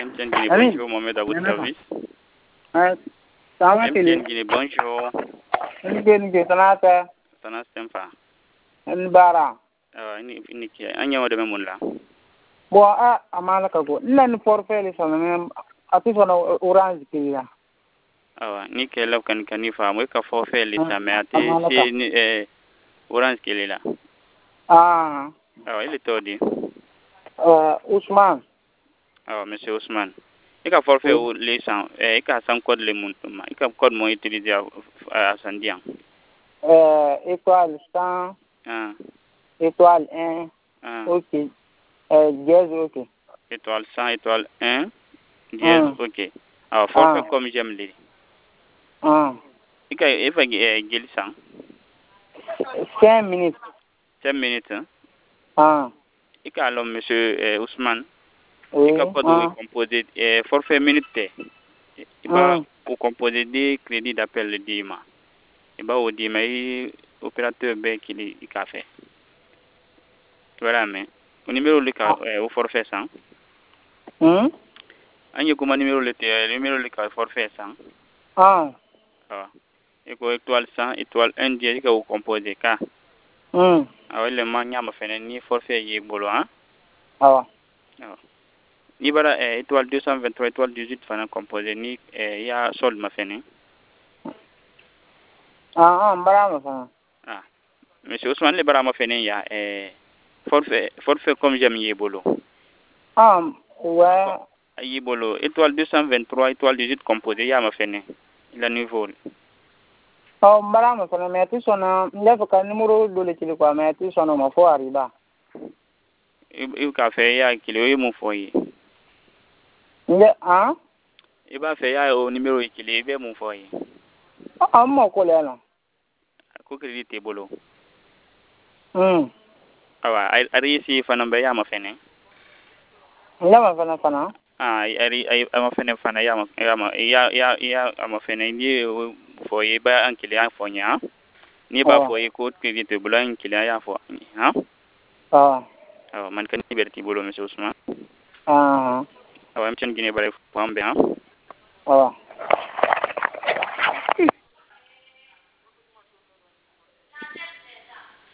MTN Guinée, bonjour, Mohamed à votre service. MTN Guinée, bonjour. Sana Stemfa. Bara. Ini ki anya wada memun la. Bo amala ka go. Nan forfait le sana ati sana orange kila. Ni ke law kan kanifa mo ka forfait le sa mais ati si ni orange kila. Il est todi. Ousmane. Monsieur Ousmane. Ika forfait le sang ika sang code le mun ma. Ika code mo utiliser à Sandian. Étoile 100. Étoile 1. OK. Dièse OK. Étoile 100, étoile 1. Dièse OK. Forfait comme j'aime les. Ika gel sang. 5 minutes. 5 minutes. Ika alors monsieur Ousmane. Ika code composé forfait minute. Iba pour composer des crédits d'appel le dima. Iba au dima opérateur B qui a fait. Voilà mais au numéro le cas au forfait 100. Anya kuma numéro le cas forfait 100. Étoile 100 étoile 1 dièse ka au composé ka. Le manya ma fait ni forfait y bolo ni bara étoile 223 étoile 18 fana composé ni ya solde ma fait ni. Bara ma fana. Monsieur Ousmane le bara ma fait ni ya forfait comme j'aime y bolo. Ouais. Y bolo étoile 223 étoile 18 composé ya ma fait ni la niveau. Bara ma fana mais tu sona ndef ka numéro do le tili quoi mais tu sona ma fo arriba. Il ka fait ya kilo yi mon foyer. Il va faire ya au numéro équilibré be mon foyer. Mo ko le na. Ko crédit te bolo. Ari si fana be ya ma fene. Ya ma fana. Ari ma fene fana ya ma fene ni foyer ba en client fonya. Ni ba foyer ko crédit te bolo en client ya fo. Man kan liberté bolo monsieur Ousmane. MTN Guinée bare fo ambe